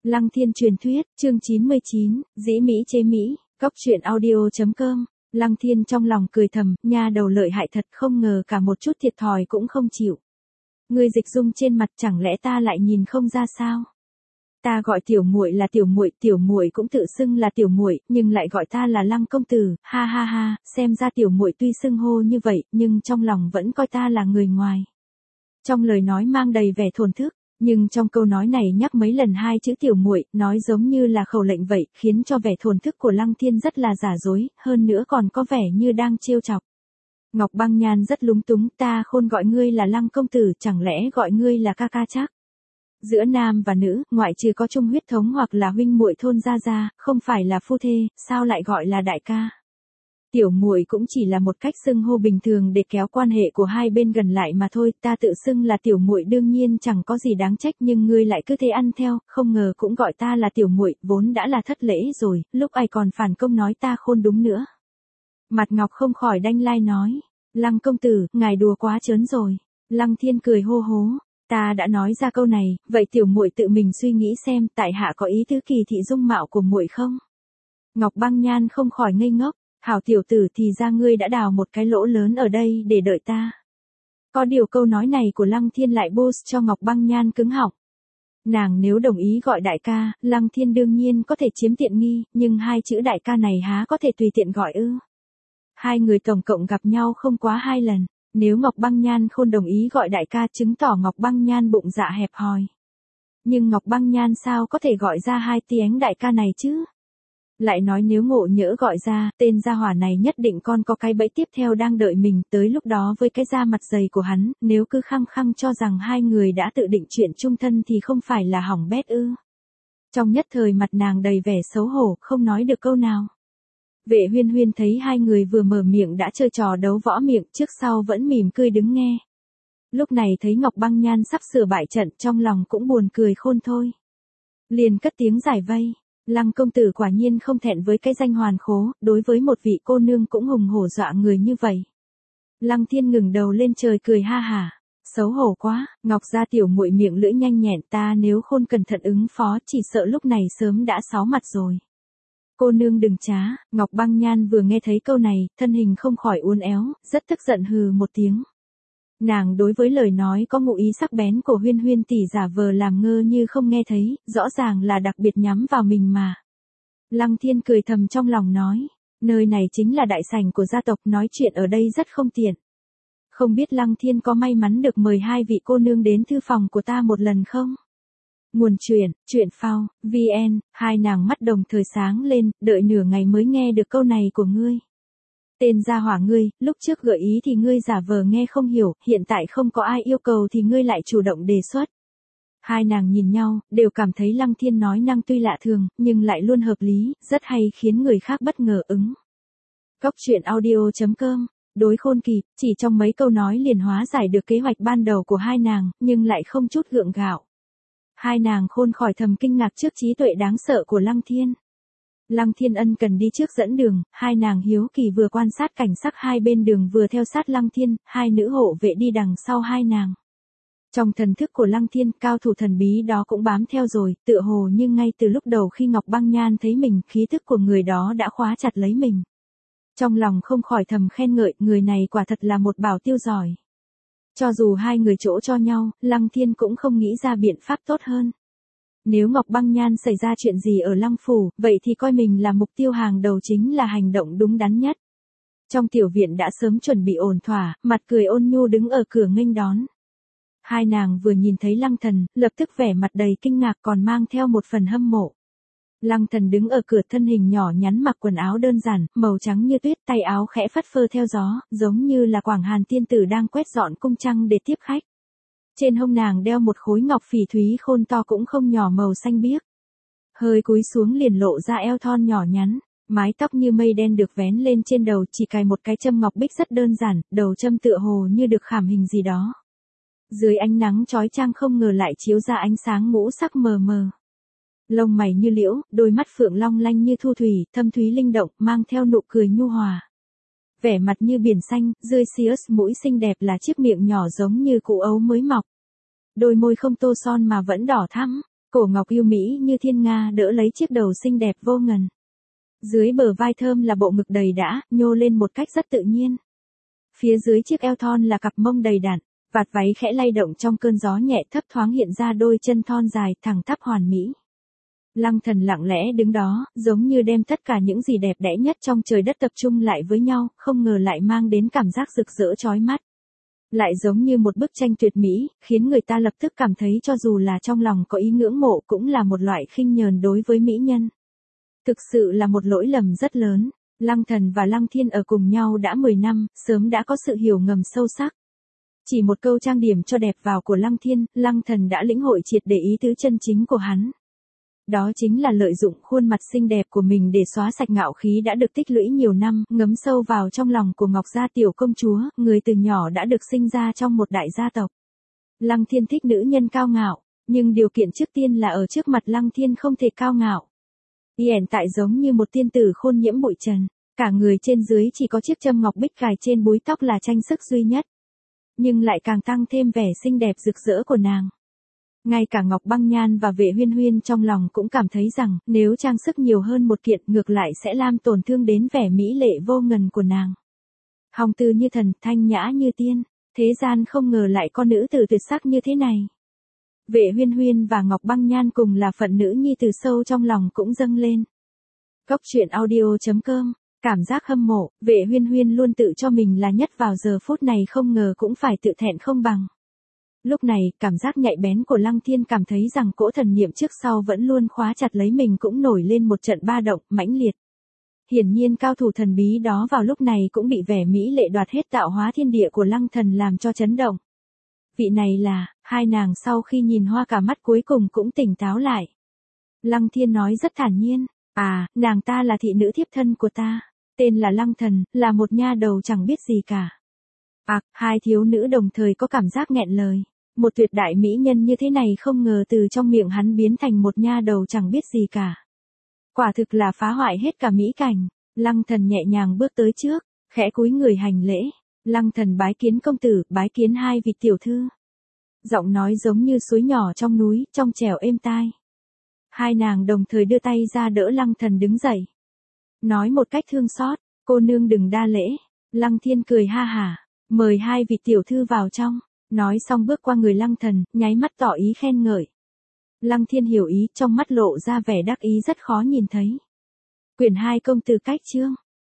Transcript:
Lăng Thiên truyền thuyết, chương 99, dĩ Mỹ chế Mỹ, cóc truyện audio.com. Lăng Thiên trong lòng cười thầm, nha đầu lợi hại thật, không ngờ cả một chút thiệt thòi cũng không chịu. Ngươi dịch dung trên mặt chẳng lẽ ta lại nhìn không ra sao? Ta gọi tiểu muội là tiểu muội cũng tự xưng là tiểu muội, nhưng lại gọi ta là Lăng công tử, ha ha ha, xem ra tiểu muội tuy xưng hô như vậy, nhưng trong lòng vẫn coi ta là người ngoài. Trong lời nói mang đầy vẻ thổn thức, nhưng trong câu nói này nhắc mấy lần hai chữ tiểu muội, nói giống như là khẩu lệnh vậy, khiến cho vẻ thổn thức của Lăng Thiên rất là giả dối, hơn nữa còn có vẻ như đang trêu chọc. Ngọc Băng Nhan rất lúng túng, ta khôn gọi ngươi là Lăng công tử, chẳng lẽ gọi ngươi là ca ca chắc? Giữa nam và nữ, ngoại trừ có chung huyết thống hoặc là huynh muội thôn gia, không phải là phu thê, sao lại gọi là đại ca? Tiểu muội cũng chỉ là một cách xưng hô bình thường để kéo quan hệ của hai bên gần lại mà thôi, ta tự xưng là tiểu muội đương nhiên chẳng có gì đáng trách, nhưng ngươi lại cứ thế ăn theo, không ngờ cũng gọi ta là tiểu muội, vốn đã là thất lễ rồi, lúc ai còn phản công nói ta khôn đúng nữa. Mặt Ngọc không khỏi đanh lai nói, Lăng công tử, ngài đùa quá trớn rồi. Lăng Thiên cười hô hố, ta đã nói ra câu này, vậy tiểu muội tự mình suy nghĩ xem, tại hạ có ý tứ kỳ thị dung mạo của muội không? Ngọc Băng Nhan không khỏi ngây ngốc. Hảo tiểu tử, thì ra ngươi đã đào một cái lỗ lớn ở đây để đợi ta. Có điều câu nói này của Lăng Thiên lại boost cho Ngọc Băng Nhan cứng họng. Nàng nếu đồng ý gọi đại ca, Lăng Thiên đương nhiên có thể chiếm tiện nghi, nhưng hai chữ đại ca này há có thể tùy tiện gọi ư? Hai người tổng cộng gặp nhau không quá 2 lần, nếu Ngọc Băng Nhan không đồng ý gọi đại ca chứng tỏ Ngọc Băng Nhan bụng dạ hẹp hòi. Nhưng Ngọc Băng Nhan sao có thể gọi ra hai tiếng đại ca này chứ? Lại nói nếu ngộ nhỡ gọi ra, tên gia hỏa này nhất định còn có cái bẫy tiếp theo đang đợi mình, tới lúc đó với cái da mặt dày của hắn, nếu cứ khăng khăng cho rằng hai người đã tự định chuyện chung thân thì không phải là hỏng bét ư? Trong nhất thời mặt nàng đầy vẻ xấu hổ, không nói được câu nào. Vệ Huyên Huyên thấy hai người vừa mở miệng đã chơi trò đấu võ miệng, trước sau vẫn mỉm cười đứng nghe. Lúc này thấy Ngọc Băng Nhan sắp sửa bại trận, trong lòng cũng buồn cười khôn thôi. Liền cất tiếng giải vây. Lăng công tử quả nhiên không thẹn với cái danh hoàn khố, đối với một vị cô nương cũng hùng hổ dọa người như vậy. Lăng Thiên ngừng đầu lên trời cười ha hả, xấu hổ quá, Ngọc gia tiểu muội miệng lưỡi nhanh nhẹn, ta nếu khôn cẩn thận ứng phó chỉ sợ lúc này sớm đã sáu mặt rồi. Cô nương đừng trá. Ngọc Băng Nhan vừa nghe thấy câu này, thân hình không khỏi uốn éo, rất tức giận hừ một tiếng. Nàng đối với lời nói có ngụ ý sắc bén của Huyên Huyên tỷ giả vờ làm ngơ như không nghe thấy, rõ ràng là đặc biệt nhắm vào mình mà. Lăng Thiên cười thầm trong lòng nói, nơi này chính là đại sảnh của gia tộc, nói chuyện ở đây rất không tiện. Không biết Lăng Thiên có may mắn được mời hai vị cô nương đến thư phòng của ta một lần không? Nguồn truyện phao, VN, hai nàng mắt đồng thời sáng lên, đợi nửa ngày mới nghe được câu này của ngươi. Tên gia hỏa ngươi, lúc trước gợi ý thì ngươi giả vờ nghe không hiểu, hiện tại không có ai yêu cầu thì ngươi lại chủ động đề xuất. Hai nàng nhìn nhau, đều cảm thấy Lăng Thiên nói năng tuy lạ thường, nhưng lại luôn hợp lý, rất hay khiến người khác bất ngờ ứng. Cóc truyện audio.com. Đối khôn kỳ, chỉ trong mấy câu nói liền hóa giải được kế hoạch ban đầu của hai nàng, nhưng lại không chút gượng gạo. Hai nàng khôn khỏi thầm kinh ngạc trước trí tuệ đáng sợ của Lăng Thiên. Lăng Thiên ân cần đi trước dẫn đường, hai nàng hiếu kỳ vừa quan sát cảnh sắc hai bên đường vừa theo sát Lăng Thiên, hai nữ hộ vệ đi đằng sau hai nàng. Trong thần thức của Lăng Thiên, cao thủ thần bí đó cũng bám theo rồi, tựa hồ như ngay từ lúc đầu khi Ngọc Băng Nhan thấy mình, khí thức của người đó đã khóa chặt lấy mình. Trong lòng không khỏi thầm khen ngợi, người này quả thật là một bảo tiêu giỏi. Cho dù hai người chỗ cho nhau, Lăng Thiên cũng không nghĩ ra biện pháp tốt hơn. Nếu Ngọc Băng Nhan xảy ra chuyện gì ở Lăng Phủ, vậy thì coi mình là mục tiêu hàng đầu chính là hành động đúng đắn nhất. Trong tiểu viện đã sớm chuẩn bị ổn thỏa, mặt cười ôn nhu đứng ở cửa nghênh đón. Hai nàng vừa nhìn thấy Lăng Thần, lập tức vẻ mặt đầy kinh ngạc còn mang theo một phần hâm mộ. Lăng Thần đứng ở cửa, thân hình nhỏ nhắn mặc quần áo đơn giản, màu trắng như tuyết, tay áo khẽ phất phơ theo gió, giống như là Quảng Hàn tiên tử đang quét dọn cung trăng để tiếp khách. Trên hông nàng đeo một khối ngọc phỉ thúy khôn to cũng không nhỏ màu xanh biếc. Hơi cúi xuống liền lộ ra eo thon nhỏ nhắn, mái tóc như mây đen được vén lên trên đầu, chỉ cài một cái châm ngọc bích rất đơn giản, đầu châm tựa hồ như được khảm hình gì đó. Dưới ánh nắng chói chang không ngờ lại chiếu ra ánh sáng ngũ sắc mờ mờ. Lông mày như liễu, đôi mắt phượng long lanh như thu thủy, thâm thúy linh động, mang theo nụ cười nhu hòa. Vẻ mặt như biển xanh, rơi xius, mũi xinh đẹp là chiếc miệng nhỏ giống như củ ấu mới mọc. Đôi môi không tô son mà vẫn đỏ thắm, Cổ ngọc yêu mỹ như thiên nga đỡ lấy chiếc đầu xinh đẹp vô ngần. Dưới bờ vai thơm là bộ ngực đầy đã, nhô lên một cách rất tự nhiên. Phía dưới chiếc eo thon là cặp mông đầy đặn, vạt váy khẽ lay động trong cơn gió nhẹ, thấp thoáng hiện ra đôi chân thon dài, thẳng tắp hoàn mỹ. Lăng Thần lặng lẽ đứng đó, giống như đem tất cả những gì đẹp đẽ nhất trong trời đất tập trung lại với nhau, không ngờ lại mang đến cảm giác rực rỡ chói mắt. Lại giống như một bức tranh tuyệt mỹ, khiến người ta lập tức cảm thấy cho dù là trong lòng có ý ngưỡng mộ cũng là một loại khinh nhờn đối với mỹ nhân. Thực sự là một lỗi lầm rất lớn. Lăng Thần và Lăng Thiên ở cùng nhau đã 10 năm, sớm đã có sự hiểu ngầm sâu sắc. Chỉ một câu trang điểm cho đẹp vào của Lăng Thiên, Lăng Thần đã lĩnh hội triệt để ý tứ chân chính của hắn. Đó chính là lợi dụng khuôn mặt xinh đẹp của mình để xóa sạch ngạo khí đã được tích lũy nhiều năm, ngấm sâu vào trong lòng của Ngọc Gia tiểu công chúa, người từ nhỏ đã được sinh ra trong một đại gia tộc. Lăng Thiên thích nữ nhân cao ngạo, nhưng điều kiện trước tiên là ở trước mặt Lăng Thiên không thể cao ngạo. Hiện tại giống như một tiên tử khôn nhiễm bụi trần, cả người trên dưới chỉ có chiếc châm ngọc bích cài trên búi tóc là tranh sức duy nhất. Nhưng lại càng tăng thêm vẻ xinh đẹp rực rỡ của nàng. Ngay cả Ngọc Băng Nhan và Vệ Huyên Huyên trong lòng cũng cảm thấy rằng, nếu trang sức nhiều hơn một kiện ngược lại sẽ làm tổn thương đến vẻ mỹ lệ vô ngần của nàng. Hồng từ như thần, thanh nhã như tiên, thế gian không ngờ lại có nữ tử tuyệt sắc như thế này. Vệ Huyên Huyên và Ngọc Băng Nhan cùng là phận nữ nhi từ sâu trong lòng cũng dâng lên. Cốc truyện audio.com, cảm giác hâm mộ, Vệ Huyên Huyên luôn tự cho mình là nhất vào giờ phút này không ngờ cũng phải tự thẹn không bằng. Lúc này, cảm giác nhạy bén của Lăng Thiên cảm thấy rằng cỗ thần niệm trước sau vẫn luôn khóa chặt lấy mình cũng nổi lên một trận ba động, mãnh liệt. Hiển nhiên cao thủ thần bí đó vào lúc này cũng bị vẻ mỹ lệ đoạt hết tạo hóa thiên địa của Lăng Thần làm cho chấn động. Vị này là, hai nàng sau khi nhìn hoa cả mắt cuối cùng cũng tỉnh táo lại. Lăng Thiên nói rất thản nhiên, nàng ta là thị nữ thiếp thân của ta, tên là Lăng Thần, là một nha đầu chẳng biết gì cả. Hai thiếu nữ đồng thời có cảm giác nghẹn lời. Một tuyệt đại mỹ nhân như thế này không ngờ từ trong miệng hắn biến thành một nha đầu chẳng biết gì cả. Quả thực là phá hoại hết cả mỹ cảnh. Lăng Thần nhẹ nhàng bước tới trước, khẽ cúi người hành lễ. Lăng Thần bái kiến công tử, bái kiến hai vị tiểu thư. Giọng nói giống như suối nhỏ trong núi, trong trẻo êm tai. Hai nàng đồng thời đưa tay ra đỡ Lăng Thần đứng dậy. Nói một cách thương xót, cô nương đừng đa lễ. Lăng Thiên cười ha hả, mời hai vị tiểu thư vào trong. Nói xong bước qua người Lăng Thần, nháy mắt tỏ ý khen ngợi. Lăng Thiên hiểu ý, trong mắt lộ ra vẻ đắc ý rất khó nhìn thấy. Quyển 2 công tử cách chương.